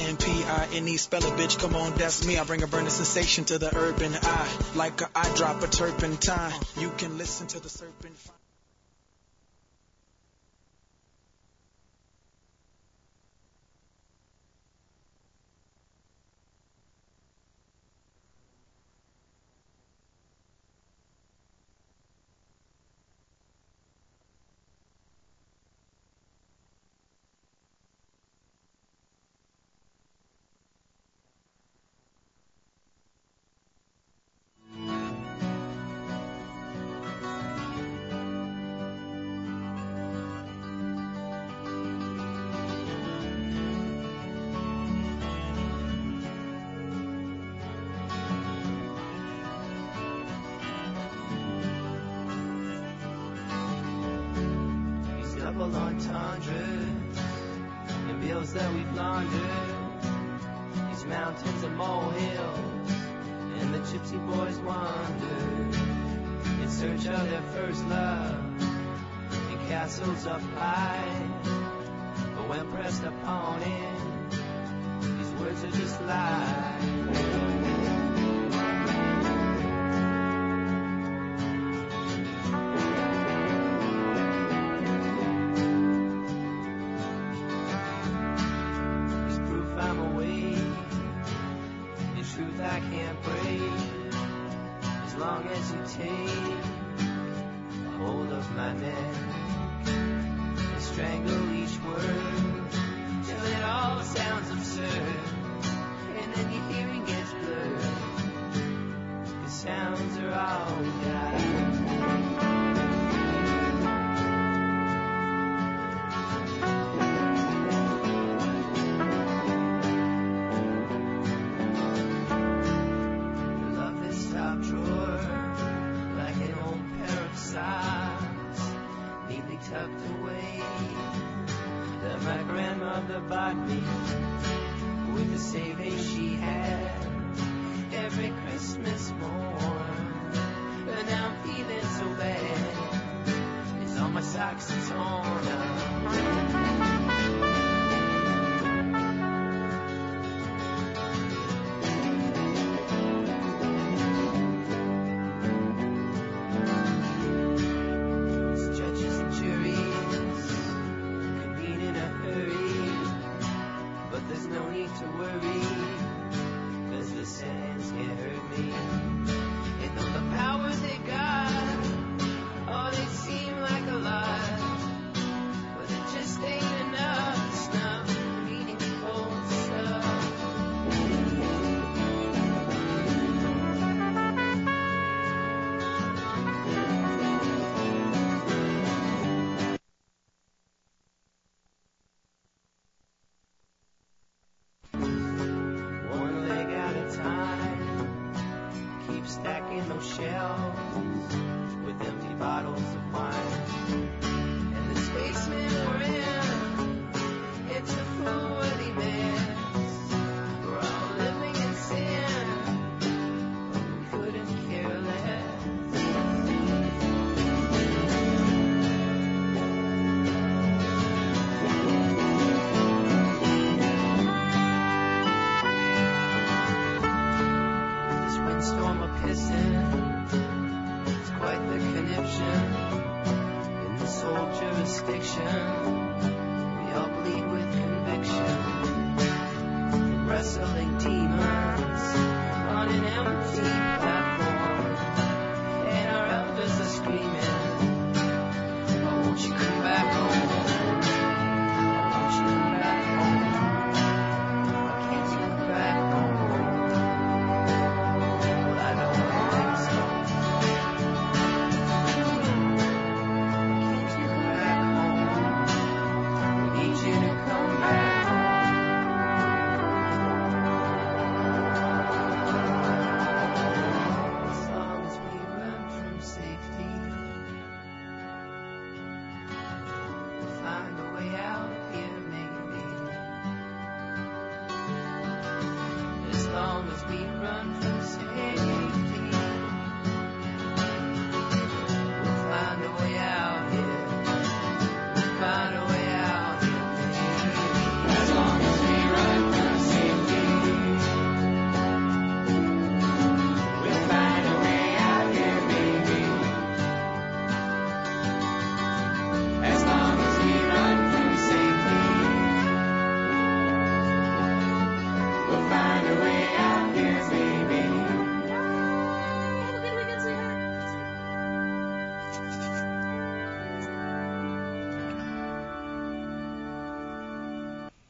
Impine, spell a bitch, come on, that's me. I bring a burning sensation to the urban eye. Like a eye drop, a turpentine. You can listen to the serpent. Entendres and bills that we've laundered, these mountains and molehills, and the gypsy boys wandered in search of their first love in castles up high. But when pressed upon it, these words are just lies.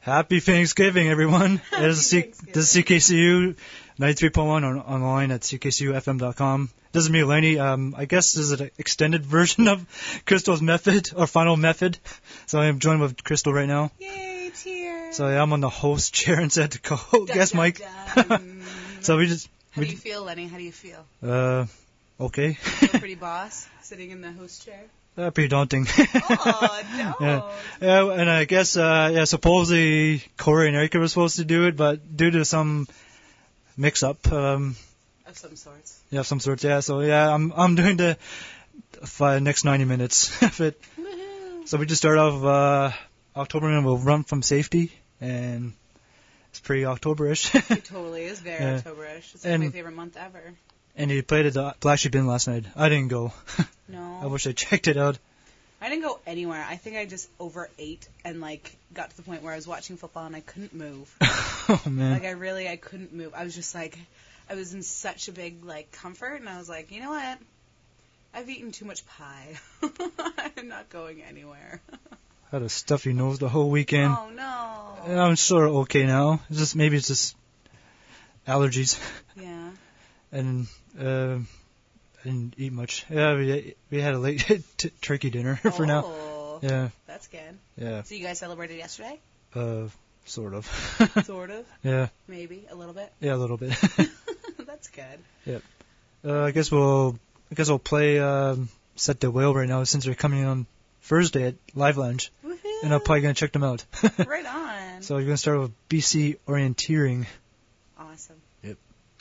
Happy Thanksgiving, everyone. This is CKCU 93.1 online at ckcufm.com. This is me, Lenny. I guess this is an extended version of Crystal's method, or final method. So I'm joined with Crystal right now. Yay, cheers. So yeah, I'm on the host chair instead of co-guest Mike. So we just... How do you feel, Lenny? How do you feel? Okay. You feel pretty boss, sitting in the host chair? Pretty daunting. Oh, no. Yeah, and I guess, supposedly Corey and Erica were supposed to do it, but due to some mix-up, of some sorts. Yeah, of some sorts, yeah. So, yeah, I'm doing the next 90 minutes of it. Woohoo. So we just start off, October, and we'll run from safety, and it's pretty October-ish. It totally is very October-ish. It's like my favorite month ever. And he played at the Flashy Bin last night. I didn't go. No. I wish I checked it out. I didn't go anywhere. I think I just overate and, got to the point where I was watching football and I couldn't move. Oh, man. I couldn't move. I was just I was in such a big, comfort, and I was like, you know what? I've eaten too much pie. I'm not going anywhere. Had a stuffy nose the whole weekend. Oh, no. And I'm sort of okay now. Maybe it's just allergies. Yeah. And I didn't eat much. Yeah, we had a late turkey dinner for now. Yeah. That's good. Yeah. So you guys celebrated yesterday? Sort of. Sort of? Yeah. Maybe a little bit. Yeah, a little bit. That's good. Yep. I guess we'll play Set the Whale right now since they're coming on Thursday at Live Lounge. Woohoo! And I'm probably gonna check them out. Right on. So you're gonna start with BC Orienteering. Awesome. Yep.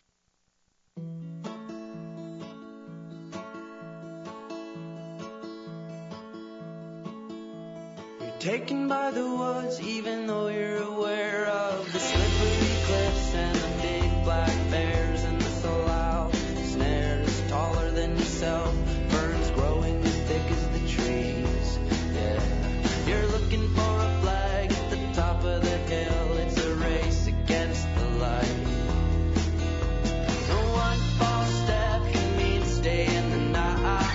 Taken by the woods, even though you're aware of the slippery cliffs and the big black bears and the slough. Snares taller than yourself, ferns growing as thick as the trees. Yeah, you're looking for a flag at the top of the hill. It's a race against the light. So one false step can mean stay in the night.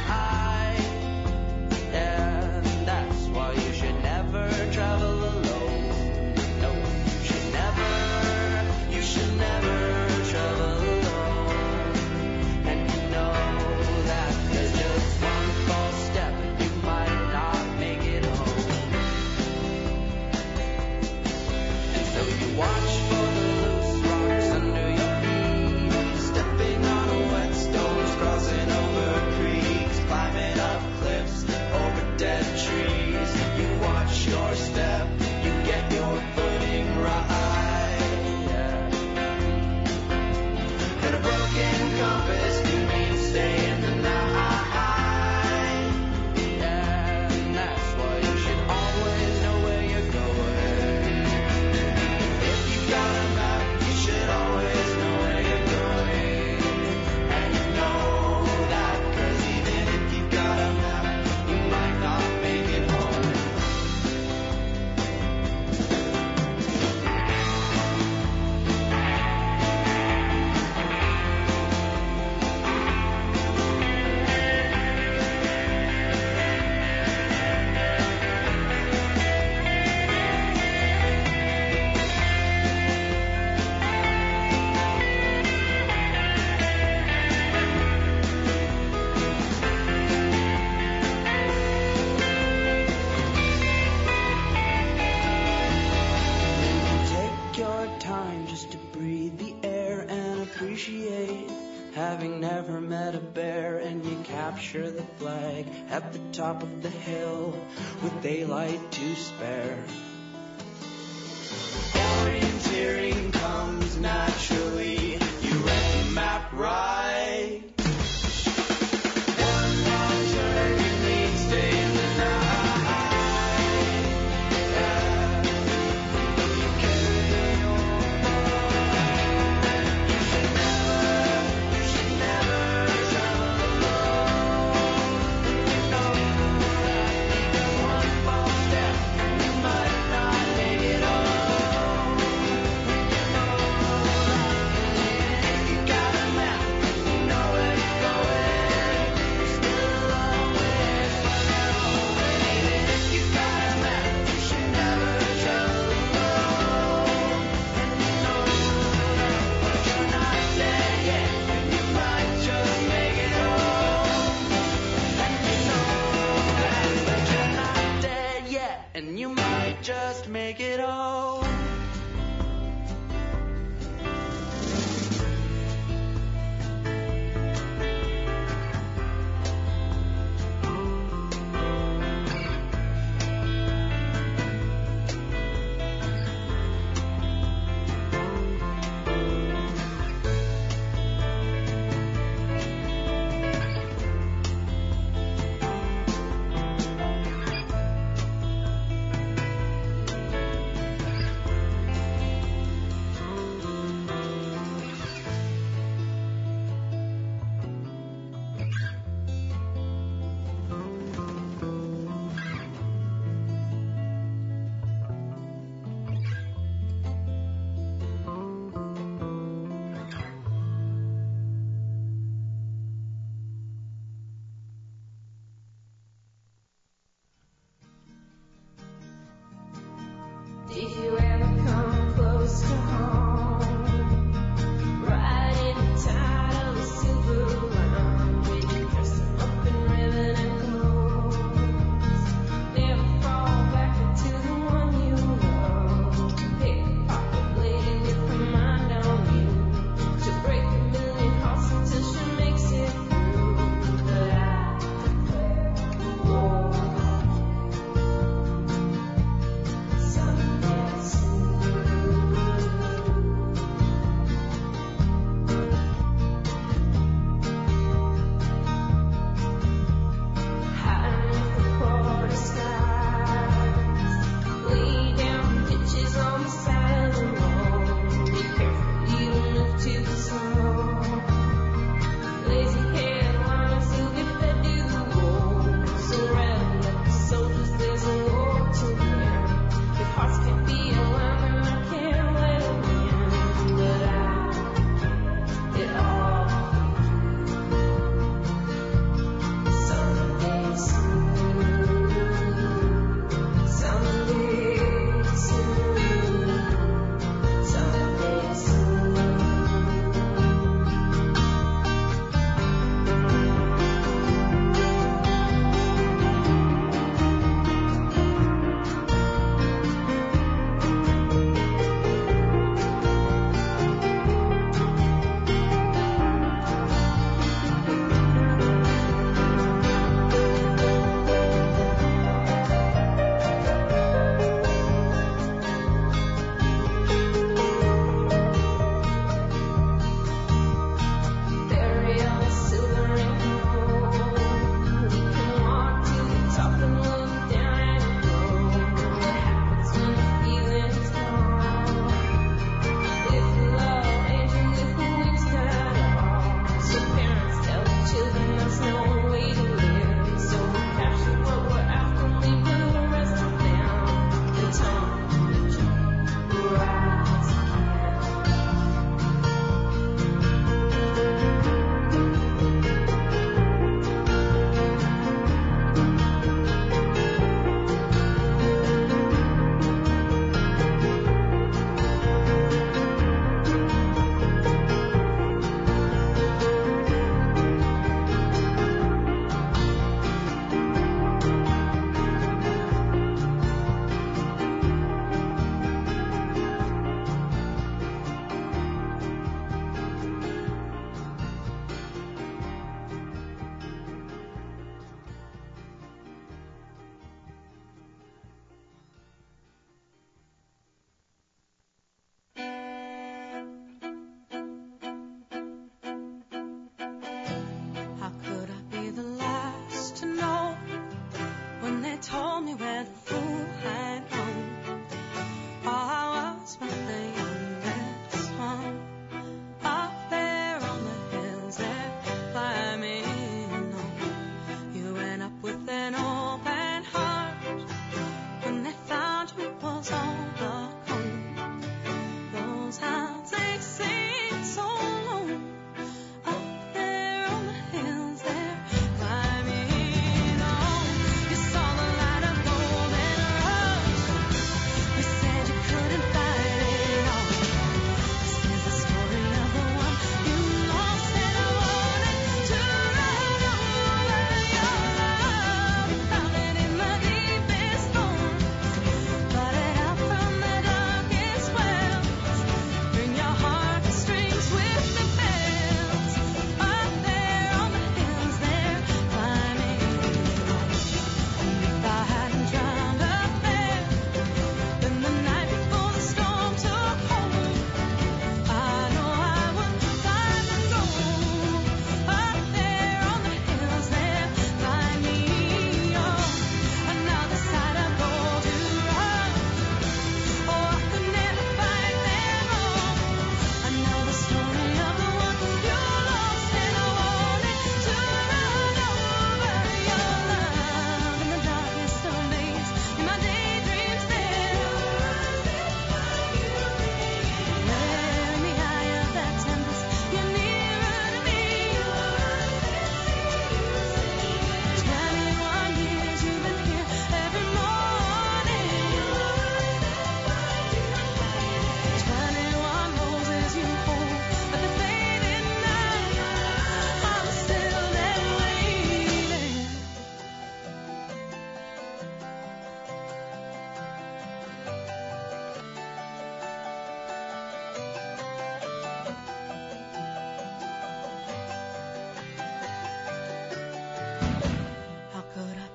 Yeah, that's why you should never travel alone. No, you should never travel alone. And you know that there's just one false step and you might not make it home. And so you watch for the loose rocks under your feet, stepping on wet stones, crossing over creeks, climbing up cliffs, over dead trees. You watch your step, you get your footing right. Yeah. And a broken compass can mean stay in the night. Yeah, and that's why you should always know where you're going. If you got a map, you should always know where you're going. And you know that, 'cause even if you got a map, you might not make it home. Take your time just to breathe the air and appreciate having never met a bear, and you capture the flag at the top of the hill with daylight to spare. Orienteering comes naturally, you read the map right. One long turn, you need stay in the night. Yeah. You carry your mind. You should never travel alone. You know that even one false step, you might not make it home.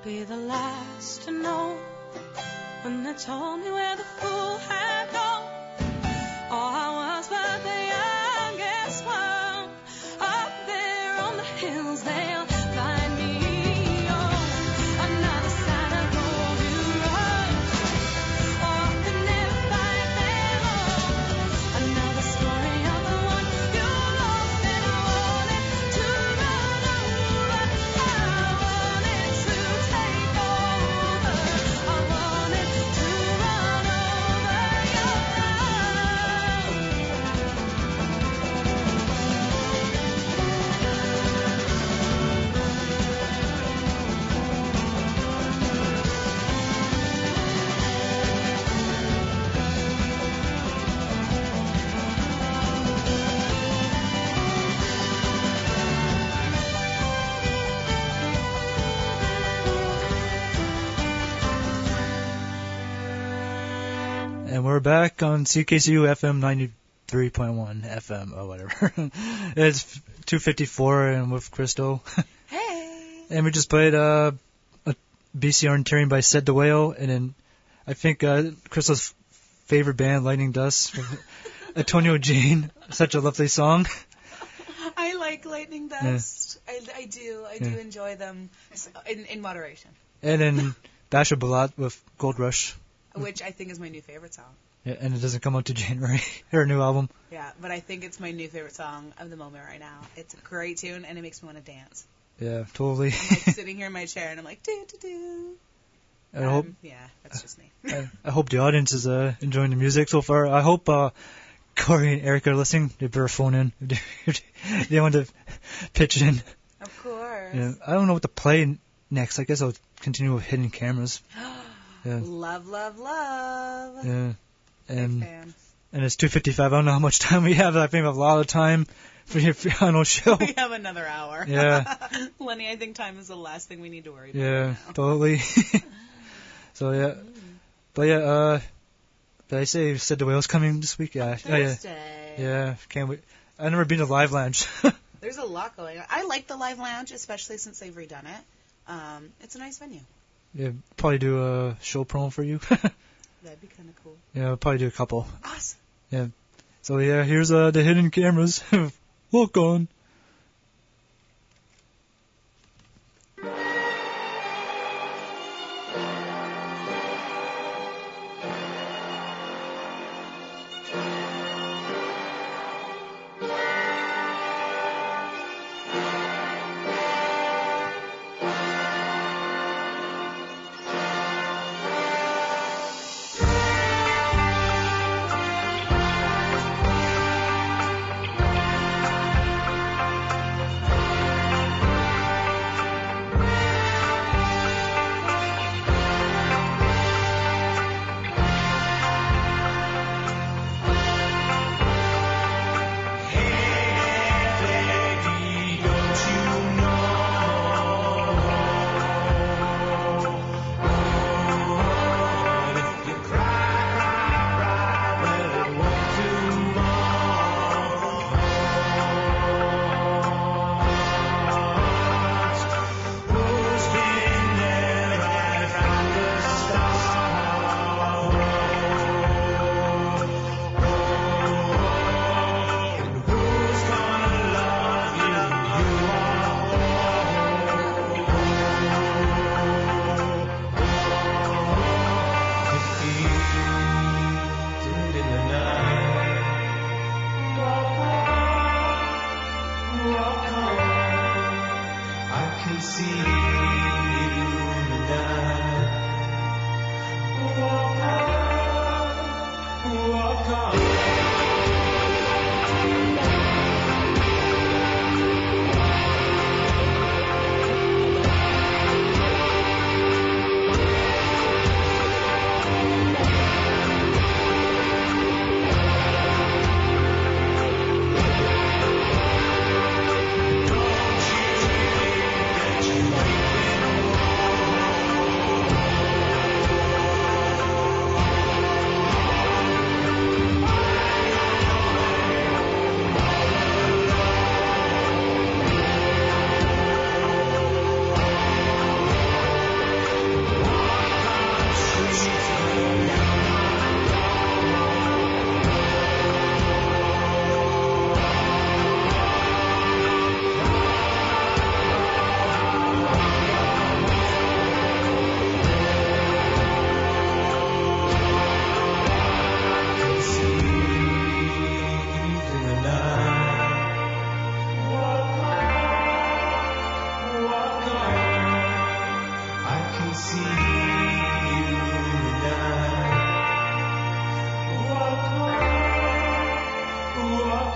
be the last to know when they told me where the fool had gone. Oh, I was but the youngest one up there on the hills. They'll find me on another side of golden road. Oh, I could never find them all. Another story of the one you lost, and I wanted to run over. I wanted to take over. I wanted to run over your And we're back on CKCU FM 93.1 FM or whatever. It's 2:54 and with Crystal. Hey. And we just played a BC Orienteering by Said the Whale, and then I think Crystal's favorite band, Lightning Dust, with Antonio Jane. Such a lovely song. I like Lightning Dust. I do Yeah. enjoy them in moderation, And then Dasha Balat with Gold Rush. which I think is my new favorite song. Yeah, and it doesn't come out to January. Her new album. Yeah, but I think it's my new favorite song of the moment right now. It's a great tune, and it makes me want to dance. Yeah, totally. I'm like sitting here in my chair, and I'm like, do do do. I hope Yeah, that's just me. I hope the audience is enjoying the music so far. I hope Corey and Eric are listening. They better phone in if they want to pitch in. Of course. Yeah, I don't know what to play next. I guess I'll continue with Hidden Cameras. Yeah. Love, love, love. Yeah. Big And fan. and it's 2:55. I don't know how much time we have. I think we have a lot of time for your final show. We have another hour. Yeah. Lenny, I think time is the last thing we need to worry about. Yeah, right now. totally. So yeah, but yeah, did I say Said the Whale's coming this week? Yeah, oh, yeah, Thursday. yeah. Can't wait. I've never been to Live Lounge. There's a lot going on. I like the Live Lounge, especially since they've redone it. It's a nice venue. Yeah, probably do a show promo for you. That'd be kind of cool. Yeah, I'll probably do a couple. Awesome. So yeah, here's the Hidden Cameras. Walk on. Don't you think that you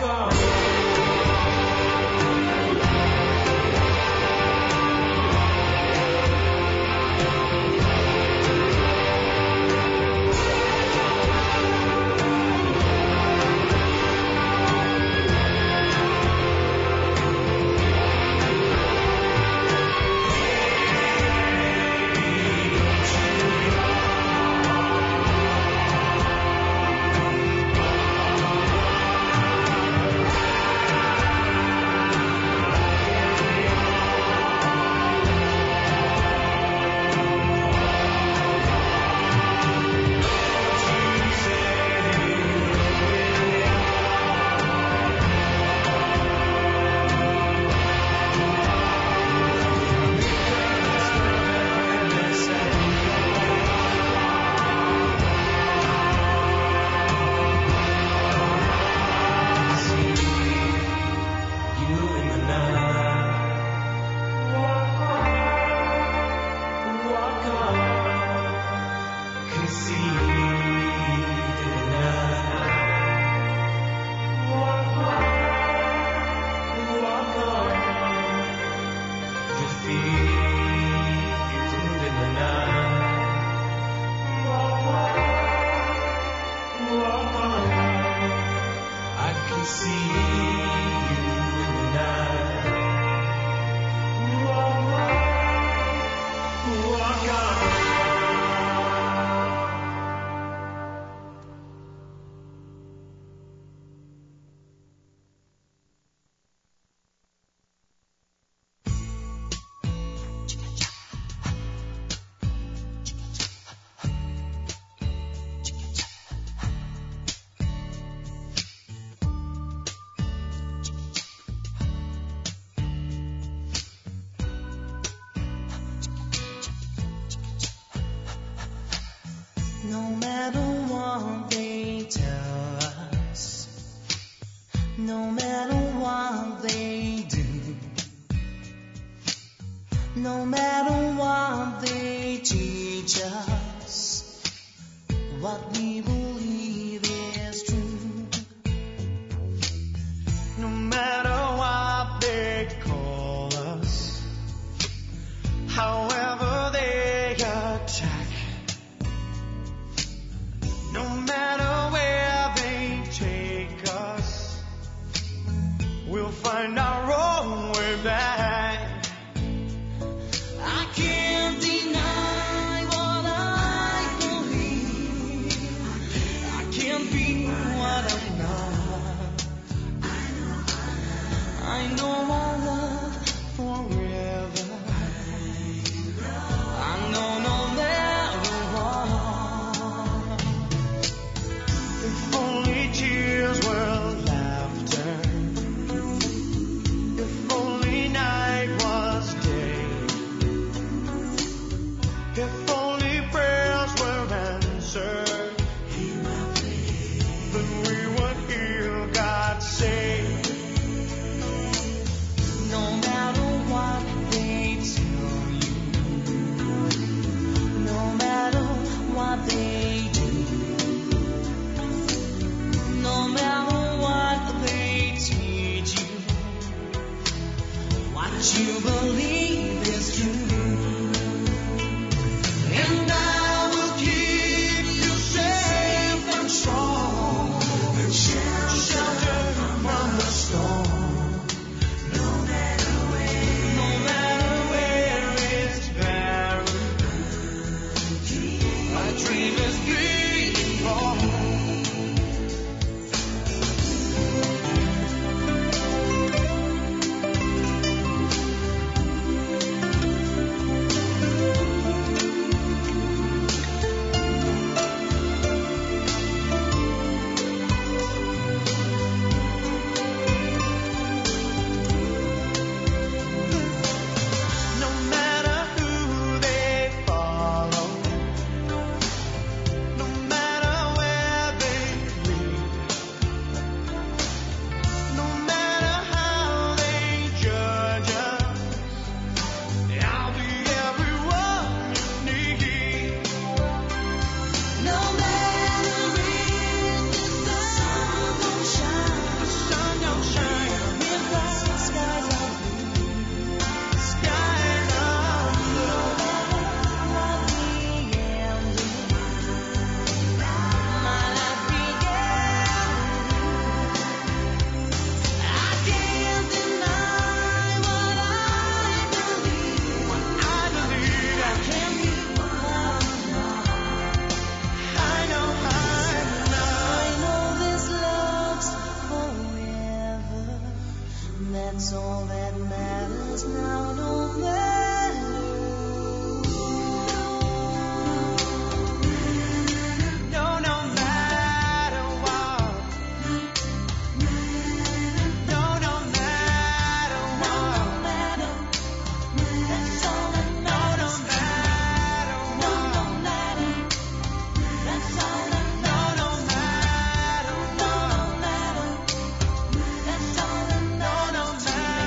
No matter what they tell us, no matter what they do, no matter what they teach us, what we believe is true. No matter what they call us, however they attack, no matter where they take us, we'll find our own way back. I can't deny what I believe. I can't be what I'm not. I know our love forever. I know no matter what. If only tears were laughter. If only night was day. If only prayers were answered. Then we would hear God say, no matter what they tell you, no matter what they do, no matter what they teach you, what you believe is true. And I will keep you safe and strong, and shelter from the storm. No matter where it's barren, my dream is big and That's all that matters now, no matter. No, no matter what. No, no matter what. That's all that matters. No, no matter what. That's all that matters. No, no matter what. That's all that matters.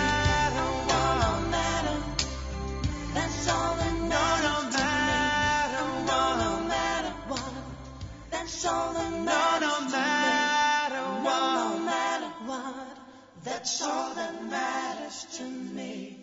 That's all that That's all that That's all that matters to me.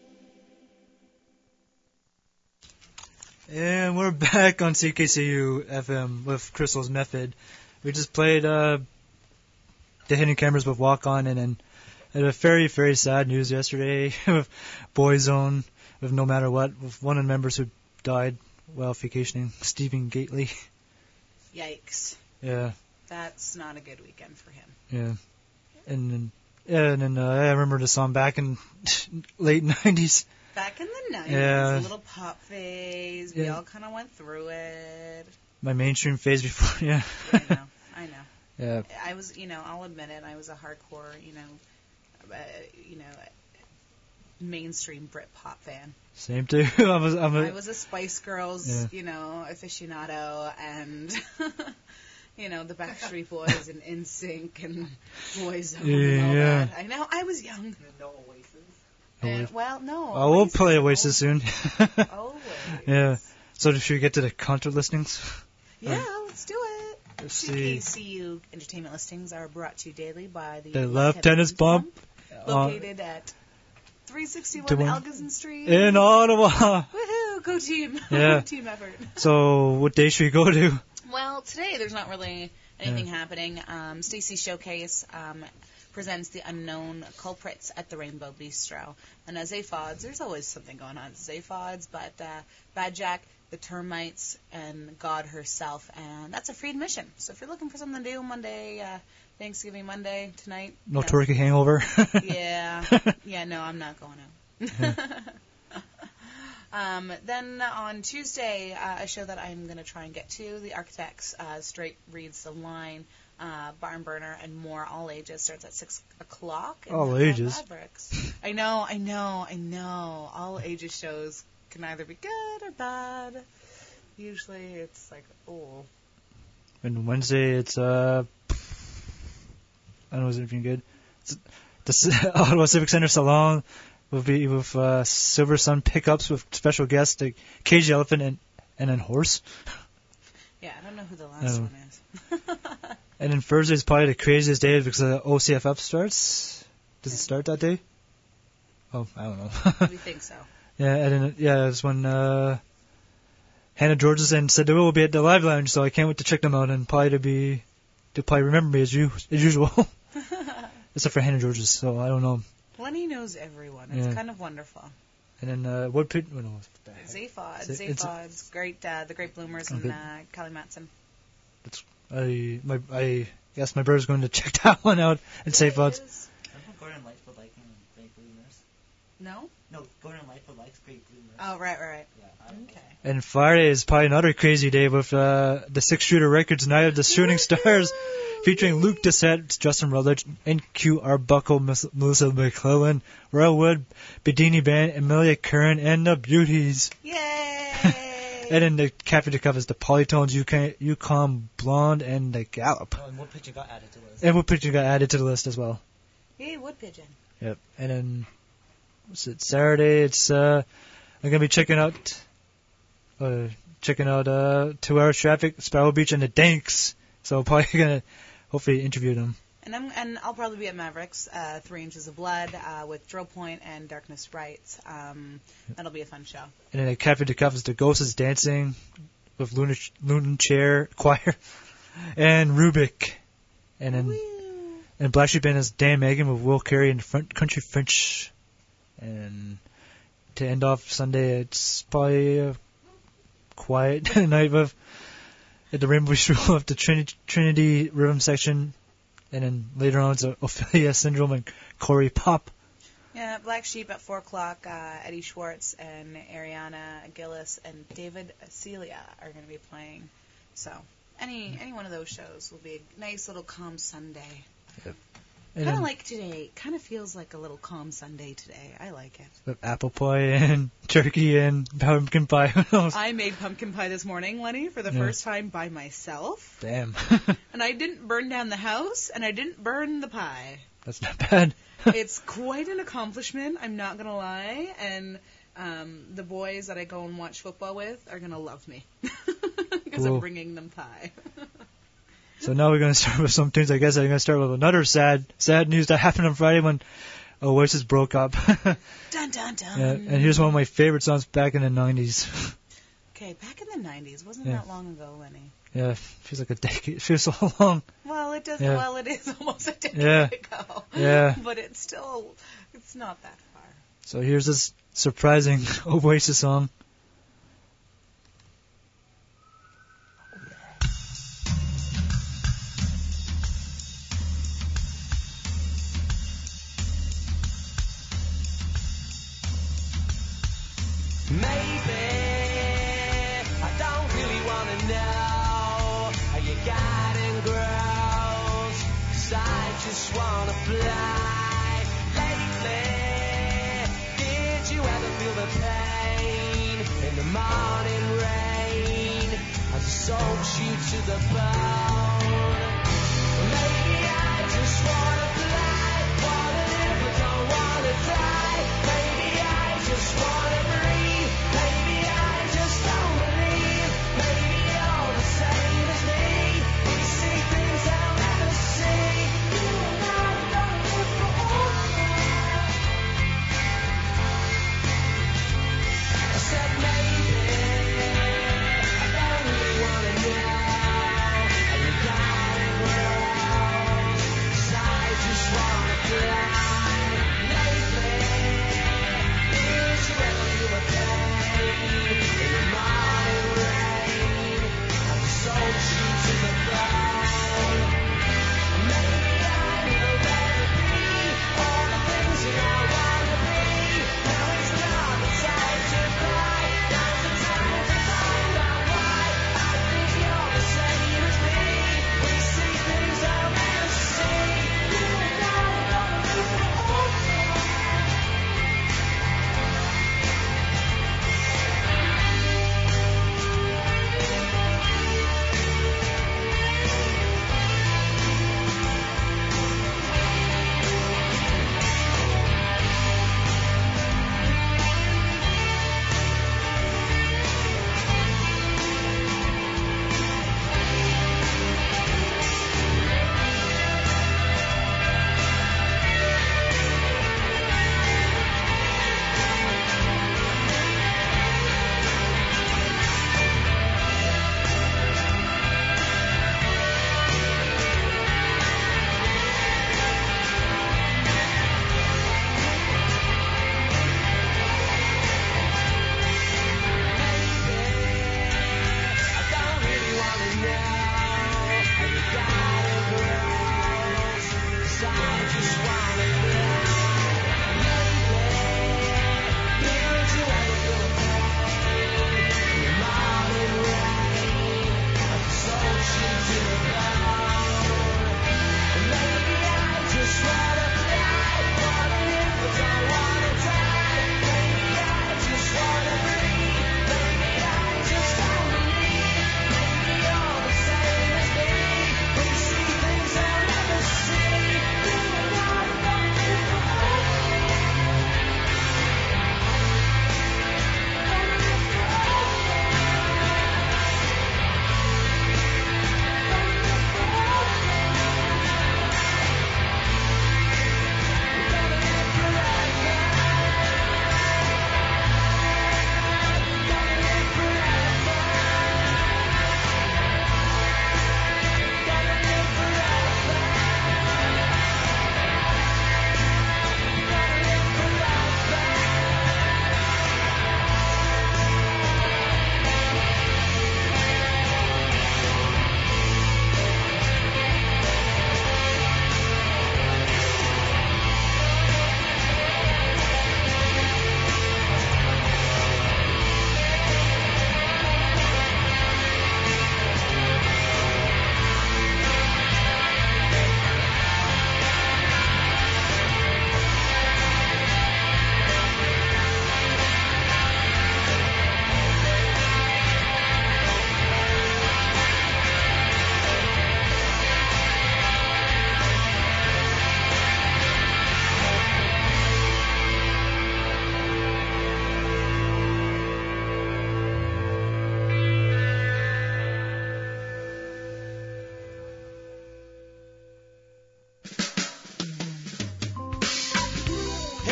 And we're back on CKCU FM with Crystal's Method. We just played The Hidden Cameras with Walk On, and then had a very, very sad news yesterday with Boyzone, with No Matter What, with one of the members who died while vacationing, Stephen Gately. Yikes. Yeah, That's not a good weekend for him. yeah. And then I remember the song back in late 90s. Back in the 90s, Yeah. a little pop phase. We Yeah. all kind of went through it. My mainstream phase before, yeah. I know. Yeah, I was, I'll admit it. I was a hardcore, mainstream Brit pop fan. same too. I was a Spice Girls, Yeah. aficionado, and the Backstreet Boys and NSYNC and Boyzone and all Yeah. that. I know, I was young. No Oasis. Oasis. Well, no. Oh, we'll play Oasis soon. Always. Yeah. So should we get to the concert listings? Yeah, let's do it. Let's see. CKCU entertainment listings are brought to you daily by the The Love Tennis Bump located at 361 to one- Elgin Street. in Ottawa. Woohoo! Go team! Yeah. Team effort. So what day should we go to? Well, today there's not really anything happening. Stacy Showcase presents the unknown culprits at the Rainbow Bistro. And as Zaphods, there's always something going on at Zaphods, but Bad Jack, the Termites, and God herself, and that's a free admission. So if you're looking for something to do Monday, Thanksgiving Monday, tonight. No turkey hangover. Yeah. Yeah, no, I'm not going out. Then on Tuesday, a show that I'm going to try and get to, The Architects, Straight Reads the Line, Barn Burner, and more, all ages, starts at 6 o'clock. in All the ages? Mavericks. I know. All ages shows can either be good or bad. Usually it's like, oh. And Wednesday it's I don't know, is it even good? The Ottawa Civic Center Salon will be with Silver Sun pickups with special guests like Caged Elephant and then Horse. Yeah, I don't know who the last one is. And then Thursday is probably the craziest day because the OCFF starts. Does it start that day? Oh, I don't know. We think so. Yeah, and then that's when Hannah Georgeson said they will be at the Live Lounge, so I can't wait to check them out and they'll probably remember me as usual. Except for Hannah George's, so I don't know. Lenny knows everyone. It's Yeah. kind of wonderful. And then Zaphods, great, the Great Bloomers, and Callie Matson. I guess my brother's going to check that one out and say Zaphods. Don't Gordon Lightfoot like Great Bloomers? No? No, Gordon Lightfoot likes Great Bloomers. Oh, right. Yeah, I don't Okay. And Friday is probably another crazy day with the Six Shooter Records Night of the Shooting Stars, featuring Luke Doucette, Justin Rutledge, NQ Arbuckle, Melissa McClellan, Royal Wood, Bedini Band, Amelia Curran, and the Beauties. Yay! And then the Cafe de Cup is the Polytones, Yukon Blonde, and the Gallop. Oh, and what picture got added to this? And what picture got added to the list as well. Yay, Wood Pigeon. Yep. And then, what's it, Saturday, it's, I'm going to be checking out 2 Hours Traffic, Sparrow Beach, and the Danks. So I'm probably going to hopefully interview them. And I'll probably be at Mavericks, 3 Inches of Blood, with Drill Point and Darkness Rights. That'll be a fun show. And then at Cafe de Cup is the Ghost is Dancing with Lunar Chair Choir and Rubik. And then and Black Sheep Band is Dan Megan with Will Carey and Front Country French. And to end off Sunday, it's probably a quiet night with at the Rainbow Bistro of the Trinity Rhythm section. And then later on it's Ophelia Syndrome and Corey Pop. Yeah, Black Sheep at 4 o'clock. Eddie Schwartz and Ariana Gillis and David Celia are going to be playing. So any one of those shows will be a nice little calm Sunday. Yep. Kind of like today. Kind of feels like a little calm Sunday today. I like it. With apple pie and turkey and pumpkin pie. Who knows? I made pumpkin pie this morning, Lenny, for the first time by myself. Damn. And I didn't burn down the house, and I didn't burn the pie. That's not bad. It's quite an accomplishment, I'm not going to lie. And the boys that I go and watch football with are going to love me. Because I'm bringing them pie. So now we're going to start with some things. I guess I'm going to start with another sad news that happened on Friday when Oasis broke up. Dun, dun, dun. Yeah, and here's one of my favorite songs back in the 90s. Okay, back in the 90s. Wasn't that long ago, Lenny? Yeah, it feels like a decade. It feels so long. Well, it does. Yeah. Well, it is almost a decade ago. Yeah. But it's not that far. So here's this surprising Oasis song. Maybe I don't really wanna know how you got and grows, 'cause I just wanna fly. Lately, did you ever feel the pain in the morning rain as it soaks you to the bone? Maybe I just wanna fly, wanna live but don't wanna die. Maybe I just wanna breathe. Maybe I just don't believe. Maybe you're the same as me. We see things I'll never see. You and I don't live forever. I said maybe I don't really wanna know how you got it grows, 'cause I just wanna fly. Lately, did you ever feel the pain in the morning rain as it soaks you to the bone? Maybe I will never be all the things that I wanna be. Now it's not the time to cry. Now's the time to find out why. I think you're the same as me. We see things I'll never see. You and I don't live forever. I don't really wanna know how you got it grows, 'cause I just wanna fly. Lately, did you ever feel the pain in the morning rain as it soaks you to the bone? Maybe I just wanna fly, wanna live but don't wanna die. Maybe I just wanna breathe. Maybe I just don't believe. Maybe you're the same as me. We see things I'll never see. You and I don't live forever.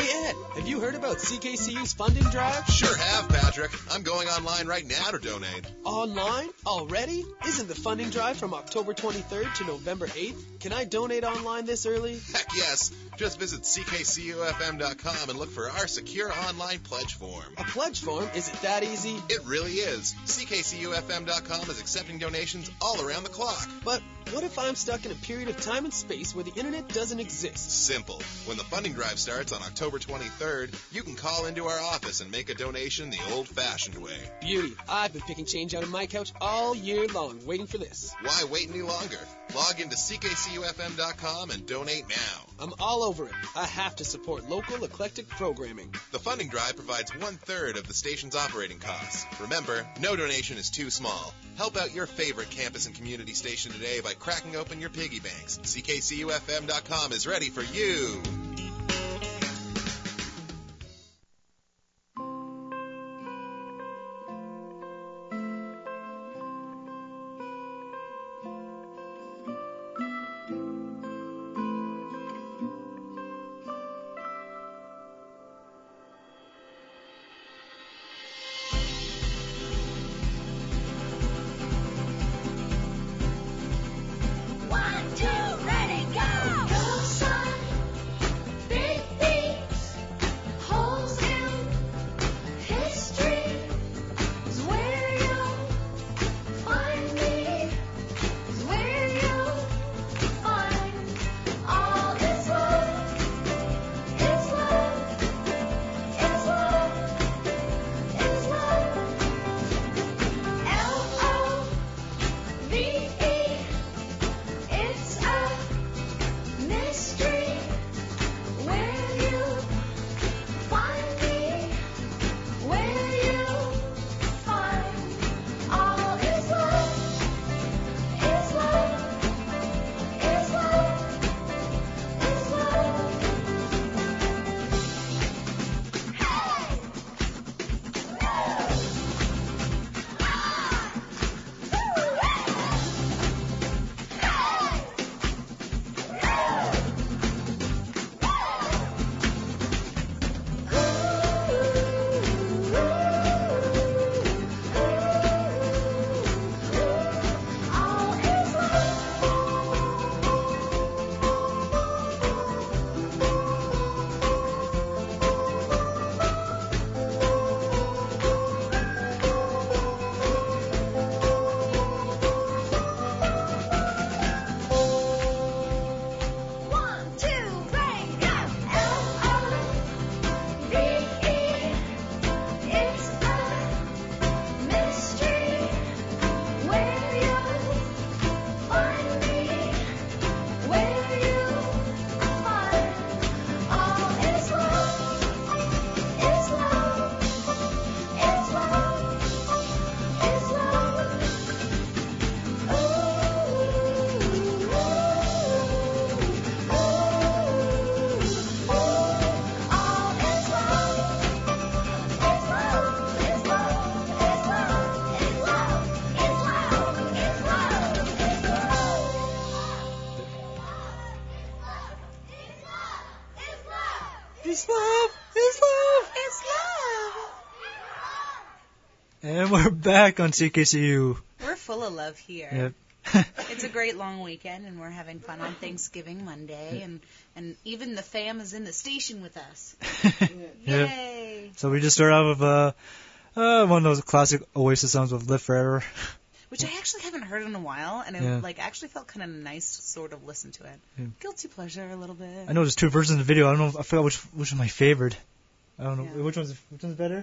Hey Ed, have you heard about CKCU's funding drive? Sure have, Patrick. I'm going online right now to donate. Online? Already? Isn't the funding drive from October 23rd to November 8th? Can I donate online this early? Heck yes. Just visit ckcufm.com and look for our secure online pledge form. A pledge form? Is it that easy? It really is. ckcufm.com is accepting donations all around the clock. But what if I'm stuck in a period of time and space where the internet doesn't exist? Simple. When the funding drive starts on October 23rd, you can call into our office and make a donation the old-fashioned way. Beauty. I've been picking change out of my couch all year long, waiting for this. Why wait any longer? Log into ckcufm.com and donate now. I'm all over it. I have to support local eclectic programming. The funding drive provides 1/3 of the station's operating costs. Remember, no donation is too small. Help out your favorite campus and community station today by cracking open your piggy banks. ckcufm.com is ready for you. And we're back on CKCU. We're full of love here. Yep. It's a great long weekend, and we're having fun on Thanksgiving Monday, and even the fam is in the station with us. Yay! So we just start out with one of those classic Oasis songs with Live Forever. Which I actually haven't heard in a while, and it actually felt kind of nice to sort of listen to it. Yeah. Guilty pleasure a little bit. I know there's two versions of the video. I don't know. I forgot which was my favorite. I don't know which one's better.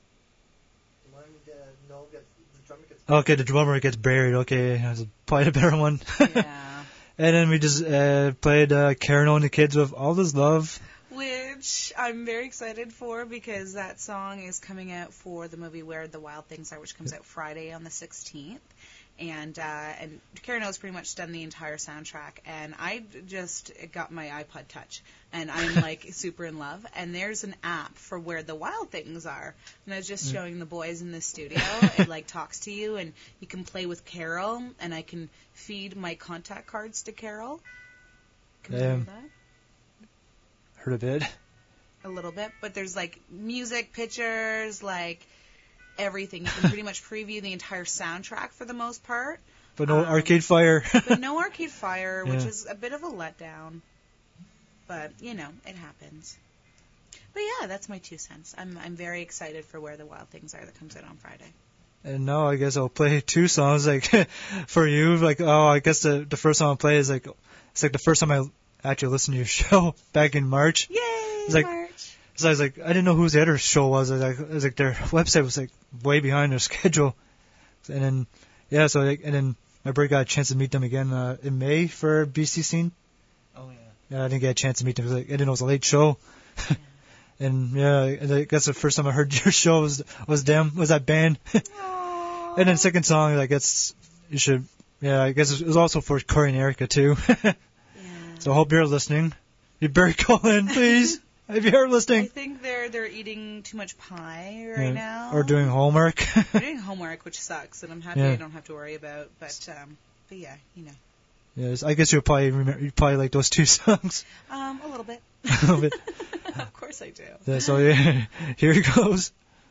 Okay, the drummer gets buried. Okay, that's probably the better one. Yeah. And then we just played Karen and the Kids with All This Love. Which I'm very excited for because that song is coming out for the movie Where the Wild Things Are, which comes out Friday on the 16th. And Karen O's pretty much done the entire soundtrack, and I just got my iPod Touch, and I'm like super in love. And there's an app for Where the Wild Things Are, and I was just showing the boys in the studio. It like talks to you, and you can play with Carol, and I can feed my contact cards to Carol. Can you hear that? Heard a bit. a little bit, but there's like music, pictures, like everything. You can pretty much preview the entire soundtrack for the most part. But no Arcade Fire. But no Arcade Fire, which Yeah. is a bit of a letdown. But, you know, it happens. But yeah, that's my 2 cents. I'm very excited for Where the Wild Things Are that comes out on Friday. And now I guess I'll play 2 songs like for you. Like, I guess the first song I'll play is like, it's like the first time I actually listened to your show back in March. Yay, It's like, March! So I was like, I didn't know whose the other show was. It was like their website was like way behind their schedule. And then, yeah, so like, and then my brother got a chance to meet them again in May for BC Scene. Oh, yeah. Yeah, I didn't get a chance to meet them. I didn't know it was a late show. Yeah. And yeah, and I guess the first time I heard your show was that band. Aww. And then second song, I guess you should, yeah, I guess it was also for Corey and Erica too. Yeah. So I hope you're listening. You better call in, please, if you're I listening. think they're eating too much pie right now. Or doing homework. They're doing homework, which sucks, and I'm happy Yeah. I don't have to worry about. But yeah, you know. Yes, I guess you probably like those 2 songs. A little bit. A little bit. Of course I do. Yeah, so yeah, here it goes.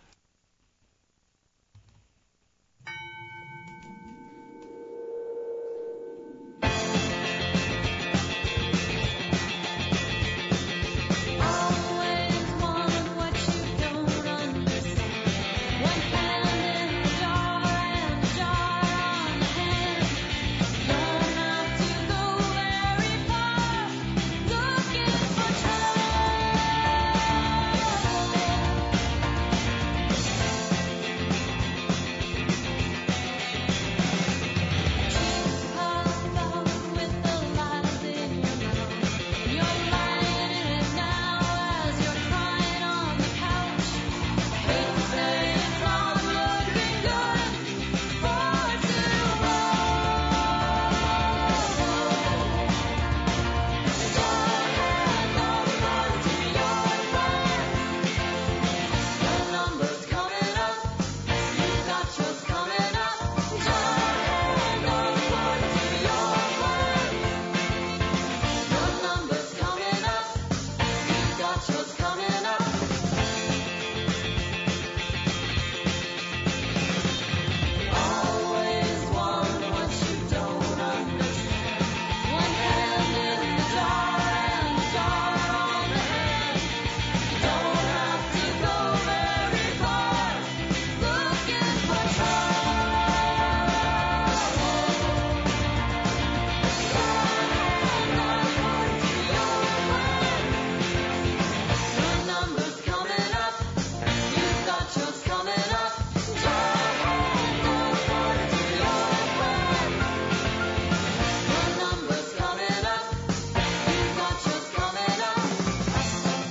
Always want what you don't understand. One hand in the jar and a jar on the hand. Don't have to go very far, looking for with the lies in your mouth. You're lying in it now as you're crying on the couch. Hate to say it's not looking good for too long. Your hand on the gun to your friend. Your number's coming up. You got yours coming up. Your hand on the gun to your friend. Your number's coming up. You got yours coming up. Always want what you don't understand. One hand in the jar and the jar on the hand. You don't have to go very far, looking for trouble. Your number's coming up. You've got yours coming up. Your hand on one to your friend. Your number's coming up. You've got yours coming up.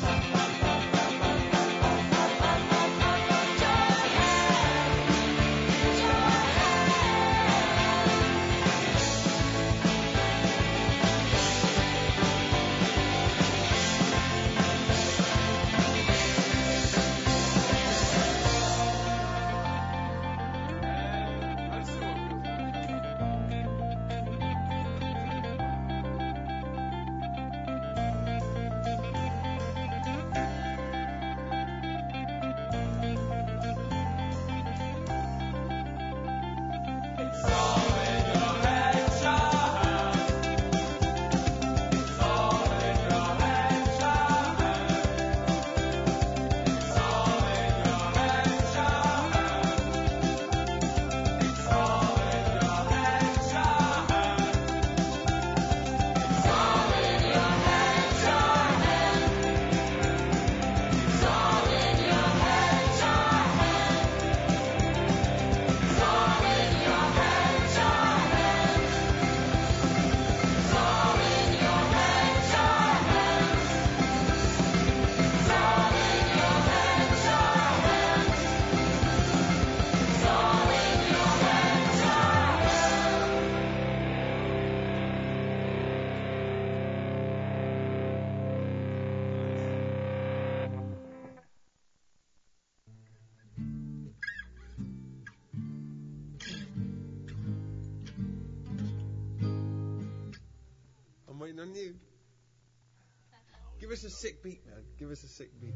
I'm waiting on you. Give us a sick beat, man. Give us a sick beat.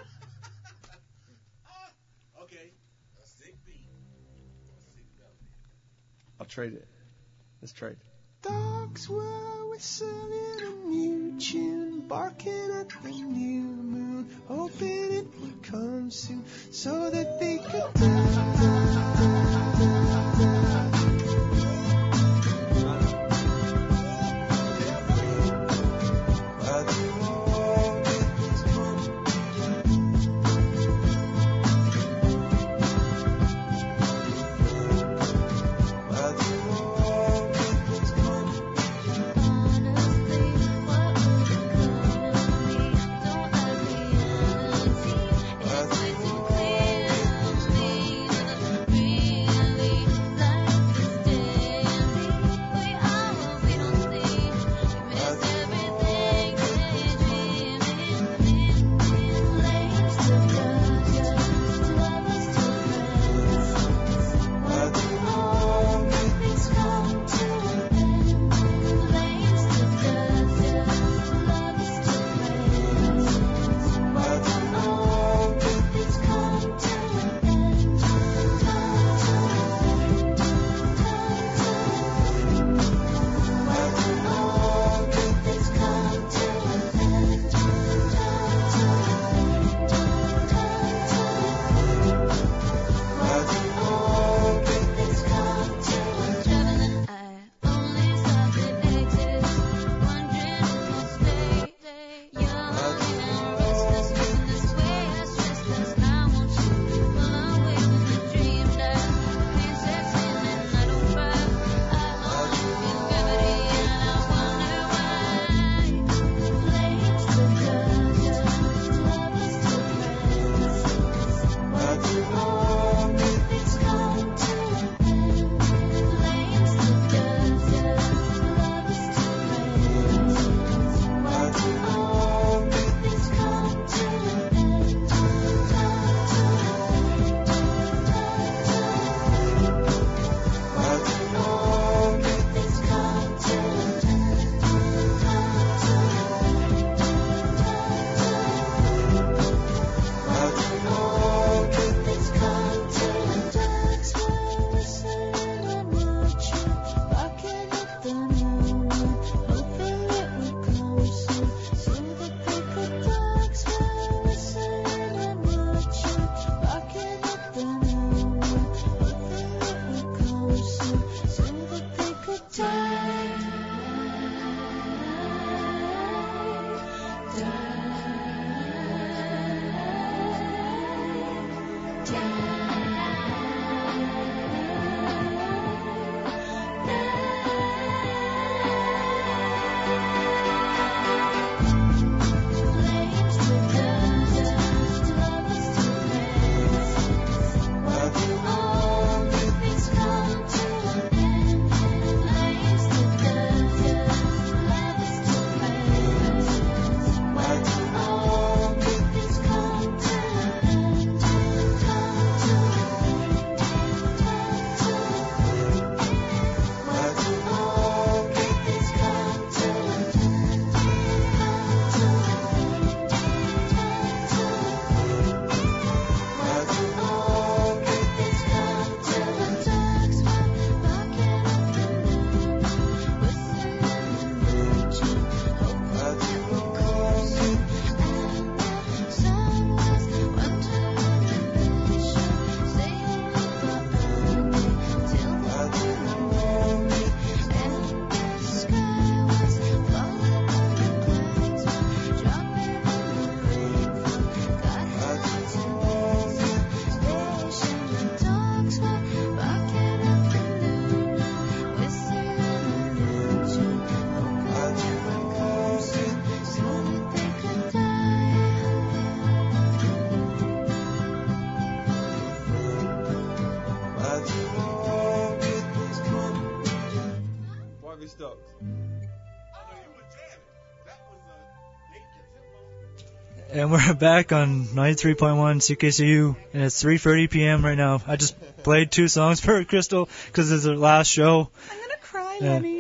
Okay, a sick beat. I'll trade it. Let's trade. Dogs were whistling a new tune, barking at the new moon, hoping it would come soon so that they could And we're back on 93.1 CKCU, and it's 3:30 p.m. right now. I just played 2 songs for Crystal because it's her last show. I'm gonna cry, Lenny.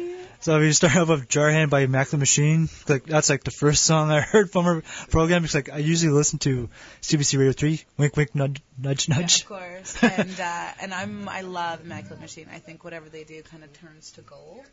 So we start off with Jarhead by Mac the Machine. Like that's like the first song I heard from her program. Because like I usually listen to CBC Radio 3. Wink, wink, nudge, nudge, Yeah, nudge. of course. And I love Immaculate Machine. I think whatever they do kind of turns to gold.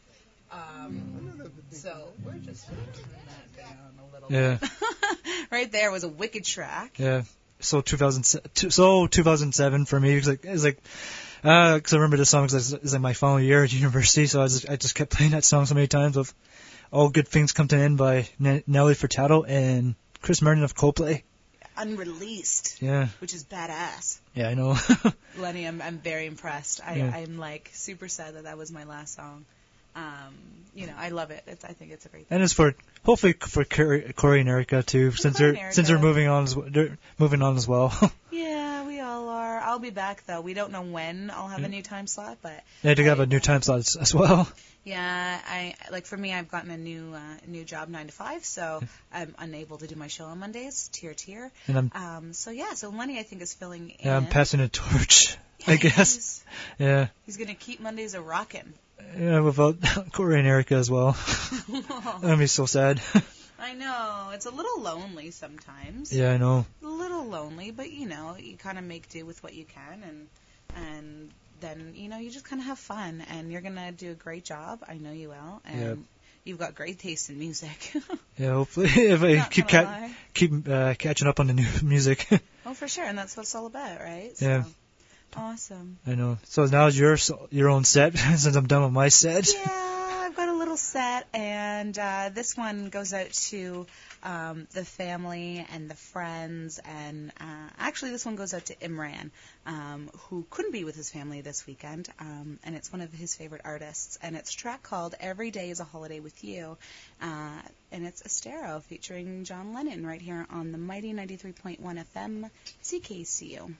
So we're just going to turn that down a little bit. Right there was a wicked track. Yeah. So 2007 for me. It's like, cause I remember this song because it's like my final year at university. So I just kept playing that song so many times with All Good Things Come to an End by Nelly Furtado and Chris Martin of Coldplay. Unreleased. Yeah. Which is badass. Yeah, I know. Lenny, I'm very impressed. I'm like super sad that was my last song. I love it. I think it's a great thing. And it's hopefully for Corey and Erica too, since they're moving on as well. Yeah, we all are. I'll be back though. We don't know when I'll have a new time slot, but yeah, they have a new time slot as well. Yeah, for me, I've gotten a new job 9 to 5, so I'm unable to do my show on Mondays, tier. And so Lenny I think is filling in. Yeah, I'm passing the torch, I guess. Yeah. He's gonna keep Mondays a rockin'. Yeah, without Corey and Erica as well. That'd be so sad. I know. It's a little lonely sometimes. Yeah, I know. A little lonely, but you kind of make do with what you can, and then, you just kind of have fun, and you're going to do a great job. I know you will, and you've got great taste in music. Yeah, hopefully, if I keep catching up on the new music. Oh, for sure, and that's what it's all about, right? Yeah. So, awesome. I know. So now it's your own set, since I'm done with my set. Yeah, I've got a little set, and this one goes out to the family and the friends, and actually this one goes out to Imran, who couldn't be with his family this weekend, and it's one of his favorite artists, and it's a track called Every Day is a Holiday with You, and it's Estero featuring John Lennon right here on the mighty 93.1 FM CKCU.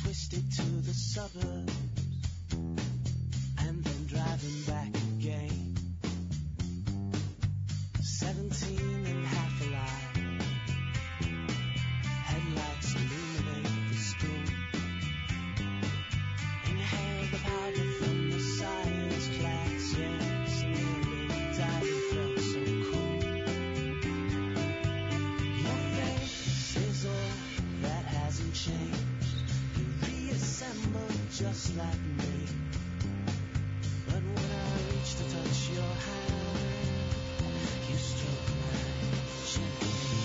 twisted to the suburbs, and then driving back again. 17 and half alive, headlights illuminate the street. Inhale the powder from the science class, yes, and nearly died and felt so cool. Your face is all that hasn't changed. You reassemble just like me. But when I reach to touch your hand, you stroke mine gently.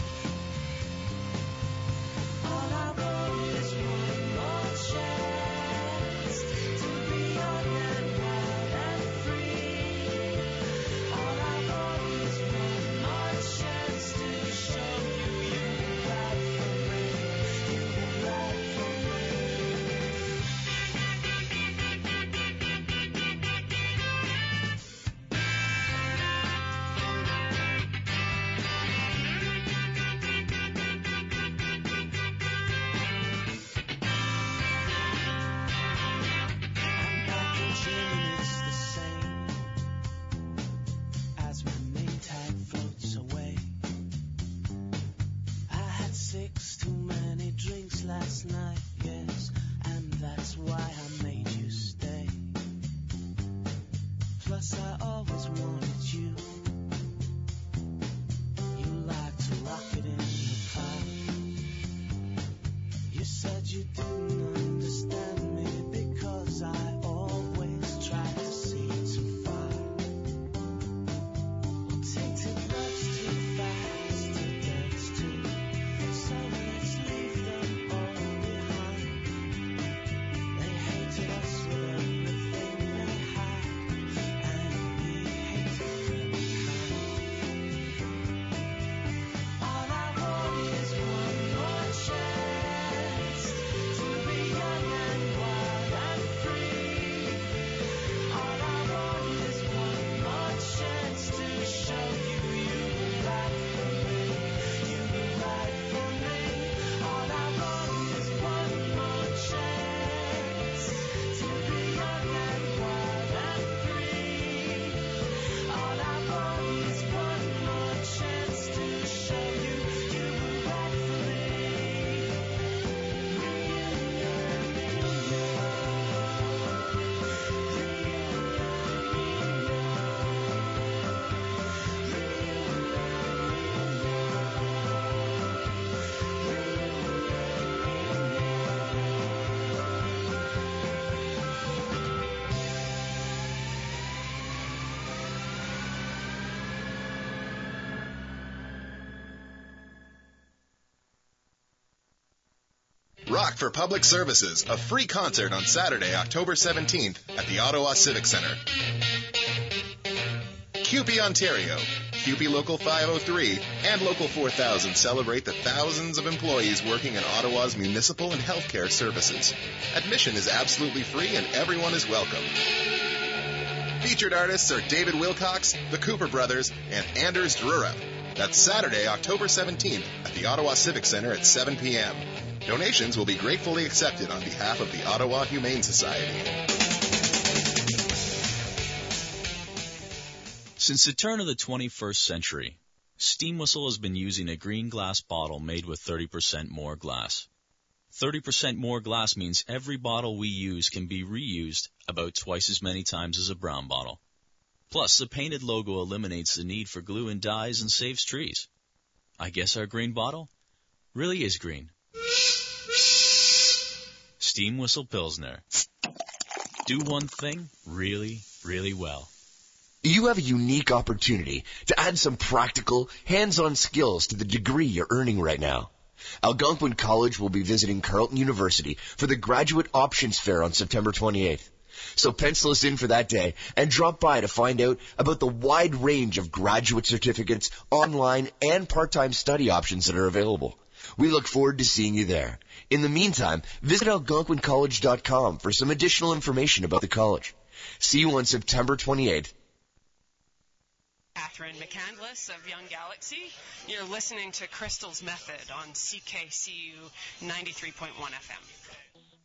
All I want is one more chance to be young and wild and free. All I want is one more chance to show you were right for me. You were right for me. I'm back in gym and it's the same as my name tag floats away. I had 6 too many drinks last night, yes, and that's why I made you stay. Plus I always wanted you. You like to rock it in the park. You said you didn't understand me because I always try to see too far. Well, tainted love's too fast to dance to, so let's leave them all behind. They hated us with everything they had, and we hated them kind. All I want is one more chance to be young and wild and free. All I want is one more chance to show you were right for me. You were right for me. All I want is one more chance to be young and wild and free. All I want is one more chance to show you were right for me. Rock for Public Services, a free concert on Saturday, October 17th at the Ottawa Civic Centre. CUPE Ontario, CUPE Local 503, and Local 4000 celebrate the thousands of employees working in Ottawa's municipal and healthcare services. Admission is absolutely free and everyone is welcome. Featured artists are David Wilcox, the Cooper Brothers, and Anders Drurup. That's Saturday, October 17th at the Ottawa Civic Centre at 7 p.m. Donations will be gratefully accepted on behalf of the Ottawa Humane Society. Since the turn of the 21st century, Steam Whistle has been using a green glass bottle made with 30% more glass. 30% more glass means every bottle we use can be reused about twice as many times as a brown bottle. Plus, the painted logo eliminates the need for glue and dyes and saves trees. I guess our green bottle really is green. Steam Whistle Pilsner. Do one thing really, really well. You have a unique opportunity to add some practical, hands-on skills to the degree you're earning right now. Algonquin College will be visiting Carleton University for the Graduate Options Fair on September 28th. So pencil us in for that day and drop by to find out about the wide range of graduate certificates, online, and part-time study options that are available. We look forward to seeing you there. In the meantime, visit algonquincollege.com for some additional information about the college. See you on September 28th. Catherine McCandless of Young Galaxy. You're listening to Crystal's Method on CKCU 93.1 FM.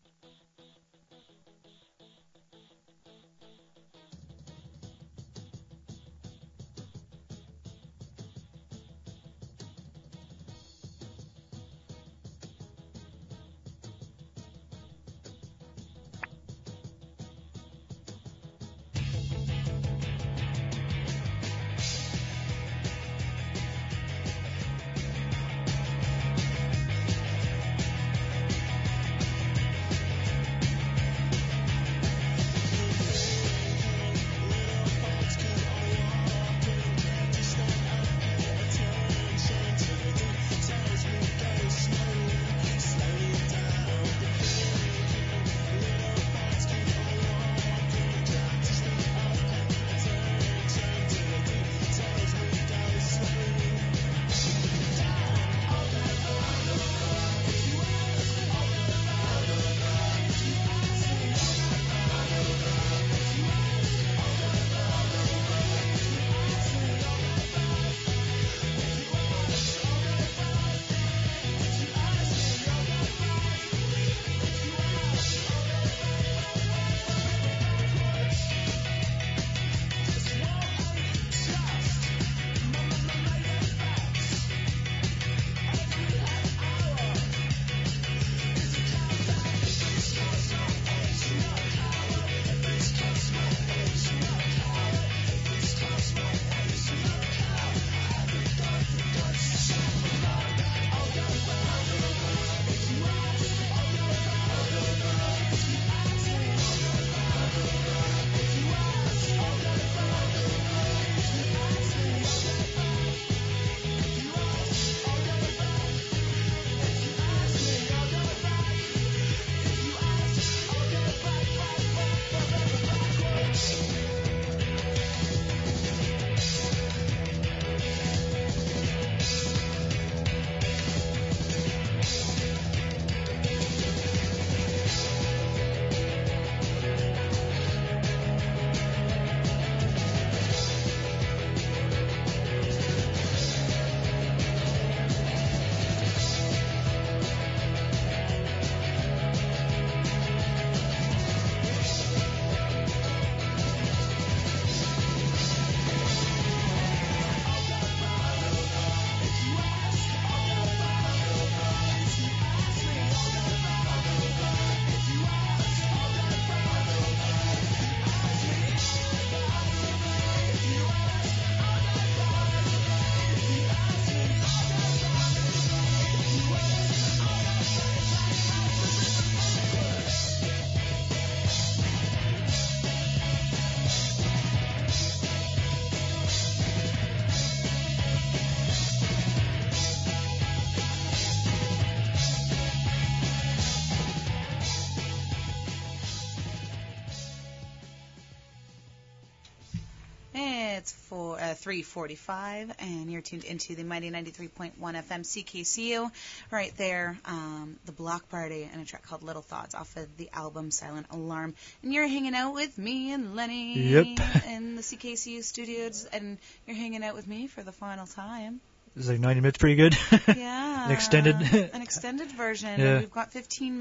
3:45, and you're tuned into the mighty 93.1 FM CKCU. Right there, the Block Party and a track called Little Thoughts off of the album Silent Alarm. And you're hanging out with me and Lenny in the CKCU studios, and you're hanging out with me for the final time. It's like 90 minutes, pretty good. Yeah. An extended version. Yeah. And we've got 14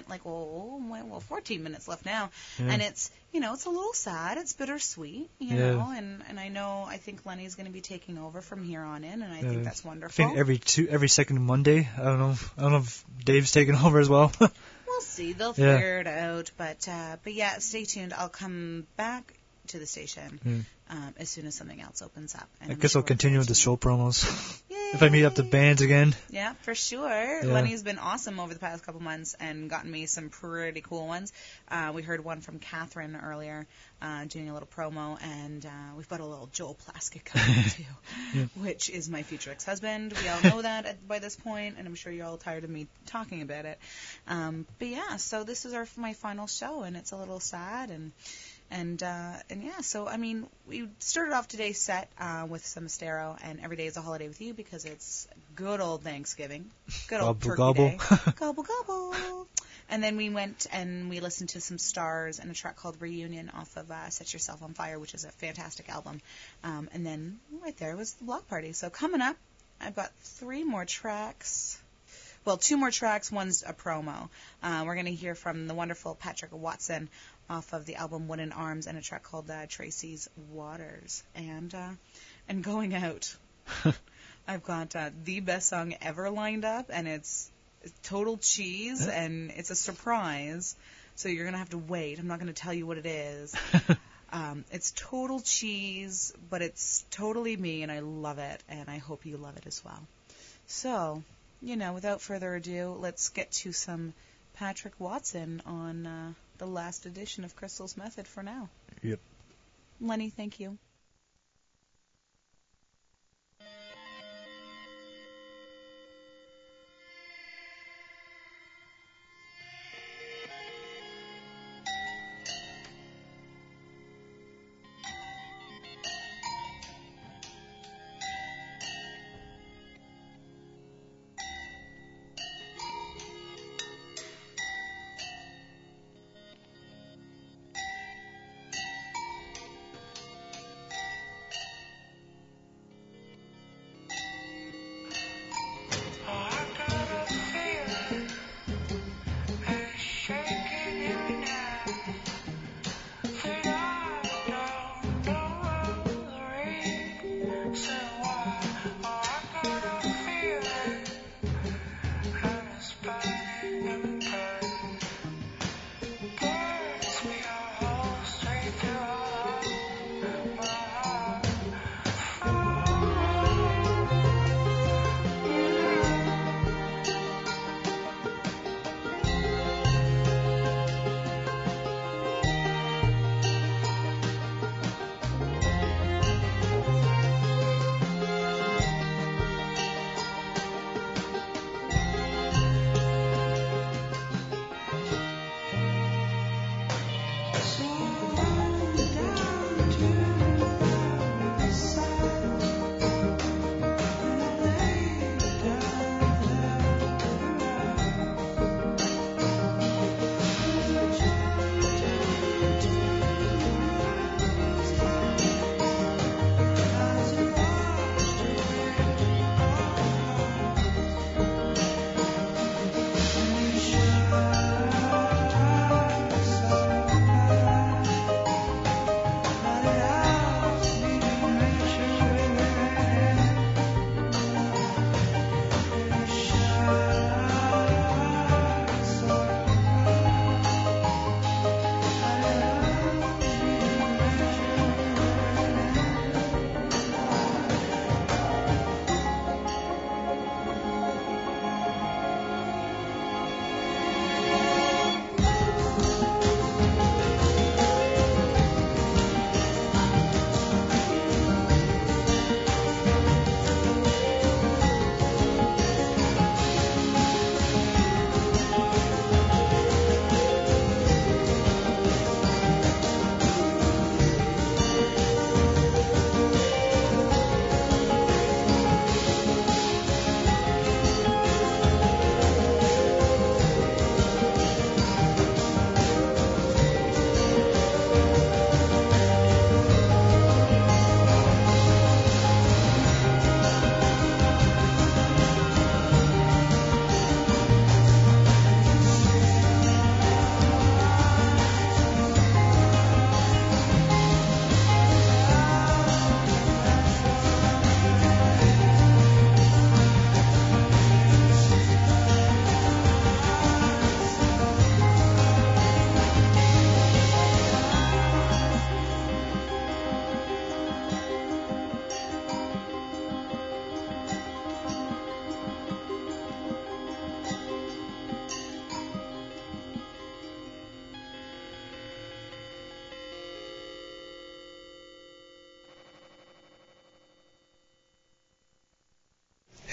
minutes left now. Yeah. And it's, it's a little sad. It's bittersweet, you know. And I think Lenny's going to be taking over from here on in, and I think that's wonderful. I think every second Monday. I don't know if Dave's taking over as well. We'll see. They'll figure it out. But yeah, stay tuned. I'll come back to the station as soon as something else opens up. And I guess I'll continue with the show promos. If I meet up the bands again. Yeah, for sure. Yeah. Lenny's been awesome over the past couple months and gotten me some pretty cool ones. We heard one from Catherine earlier doing a little promo, and we've got a little Joel Plaskett coming too, which is my future ex-husband. We all know that by this point, and I'm sure you're all tired of me talking about it. But yeah, so this is my final show, and it's a little sad, and yeah, so I mean, we started off today's set with some Estero and Every Day is a Holiday with You because it's good old Thanksgiving, good old Turkey Day, gobble gobble. And then we went and we listened to some Stars and a track called Reunion off of Set Yourself on Fire, which is a fantastic album. And then right there was the Block Party. So coming up, I've got 3 more tracks. Well, 2 more tracks, one's a promo. We're going to hear from the wonderful Patrick Watson off of the album Wooden Arms and a track called Tracy's Waters. And going out, I've got the best song ever lined up, and it's total cheese, and it's a surprise, so you're going to have to wait. I'm not going to tell you what it is. It's total cheese, but it's totally me, and I love it, and I hope you love it as well. So, without further ado, let's get to some Patrick Watson on the last edition of Crystal's Method for now. Yep. Lenny, thank you.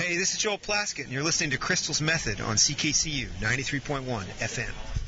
Hey, this is Joel Plaskett, and you're listening to Crystal's Method on CKCU 93.1 FM.